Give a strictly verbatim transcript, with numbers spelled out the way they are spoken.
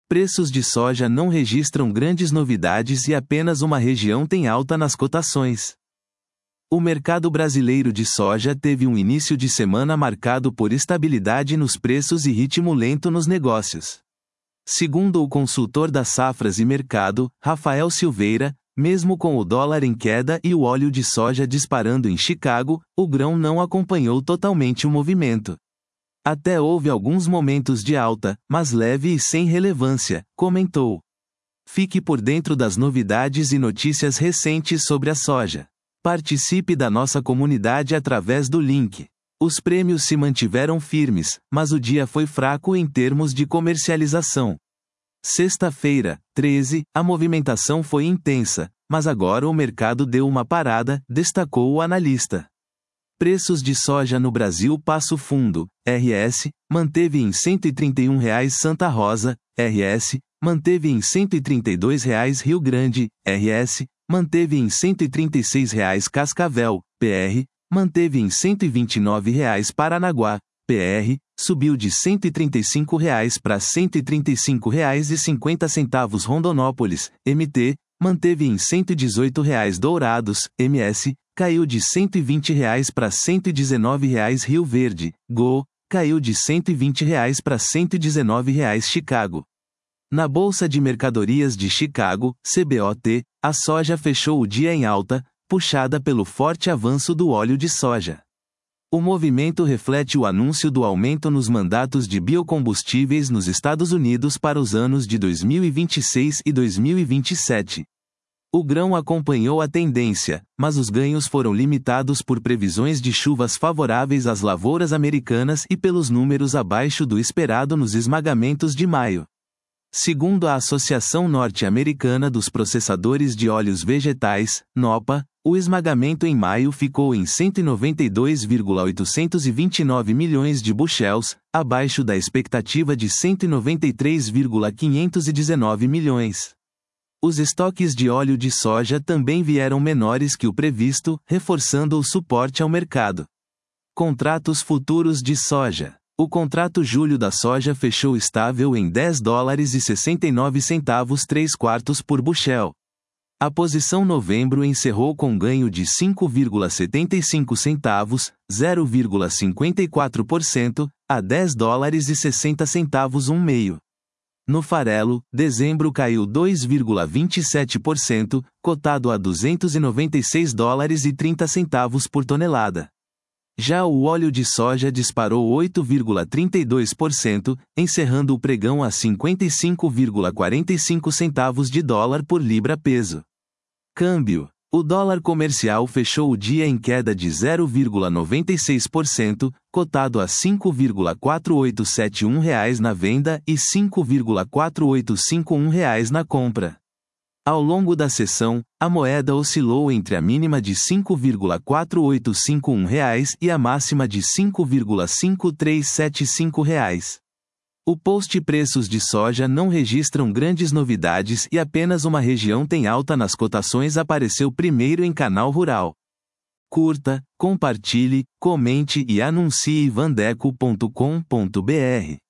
Preços de soja não registram grandes novidades e apenas uma região tem alta nas cotações. O mercado brasileiro de soja teve um início de semana marcado por estabilidade nos preços e ritmo lento nos negócios. Segundo o consultor das safras e mercado, Rafael Silveira, mesmo com o dólar em queda e o óleo de soja disparando em Chicago, o grão não acompanhou totalmente o movimento. Até houve alguns momentos de alta, mas leve e sem relevância, comentou. Fique por dentro das novidades e notícias recentes sobre a soja. Participe da nossa comunidade através do link. Os prêmios se mantiveram firmes, mas o dia foi fraco em termos de comercialização. Sexta-feira, treze, a movimentação foi intensa, mas agora o mercado deu uma parada, destacou o analista. Preços de soja no Brasil Passo Fundo, R S, manteve em cento e trinta e um reais Santa Rosa, R S, manteve em cento e trinta e dois reais Rio Grande, R S, manteve em cento e trinta e seis reais Cascavel, P R, manteve em cento e vinte e nove reais Paranaguá, P R, subiu de cento e trinta e cinco reais para cento e trinta e cinco reais e cinquenta centavos Rondonópolis, M T, manteve em cento e dezoito reais Dourados, M S, caiu de cento e vinte reais para cento e dezenove reais Rio Verde, G O, caiu de cento e vinte reais para cento e dezenove reais Chicago. Na Bolsa de Mercadorias de Chicago, C B O T, a soja fechou o dia em alta, puxada pelo forte avanço do óleo de soja. O movimento reflete o anúncio do aumento nos mandatos de biocombustíveis nos Estados Unidos para os anos de dois mil e vinte e seis e dois mil e vinte e sete. O grão acompanhou a tendência, mas os ganhos foram limitados por previsões de chuvas favoráveis às lavouras americanas e pelos números abaixo do esperado nos esmagamentos de maio. Segundo a Associação Norte-Americana dos Processadores de Óleos Vegetais, NOPA, o esmagamento em maio ficou em cento e noventa e dois vírgula oitocentos e vinte e nove milhões de bushels, abaixo da expectativa de cento e noventa e três vírgula quinhentos e dezenove milhões. Os estoques de óleo de soja também vieram menores que o previsto, reforçando o suporte ao mercado. Contratos futuros de soja. O contrato julho da soja fechou estável em dez dólares e sessenta e nove centavos três quartos por bushel. A posição novembro encerrou com ganho de cinco vírgula setenta e cinco centavos, zero vírgula cinquenta e quatro por cento, a dez dólares e sessenta centavos um meio. No farelo, dezembro caiu dois vírgula vinte e sete por cento, cotado a duzentos e noventa e seis dólares e trinta centavos por tonelada. Já o óleo de soja disparou oito vírgula trinta e dois por cento, encerrando o pregão a cinquenta e cinco vírgula quarenta e cinco centavos de dólar por libra-peso. Câmbio. O dólar comercial fechou o dia em queda de zero vírgula noventa e seis por cento, cotado a cinco vírgula quatro oito sete um reais na venda e cinco vírgula quatro oito cinco um reais na compra. Ao longo da sessão, a moeda oscilou entre a mínima de cinco vírgula quatro oito cinco um reais e a máxima de cinco vírgula cinco três sete cinco reais. O post preços de soja não registram grandes novidades e apenas uma região tem alta nas cotações apareceu primeiro em Canal Rural. Curta, compartilhe, comente e anuncie vandeco ponto com ponto br.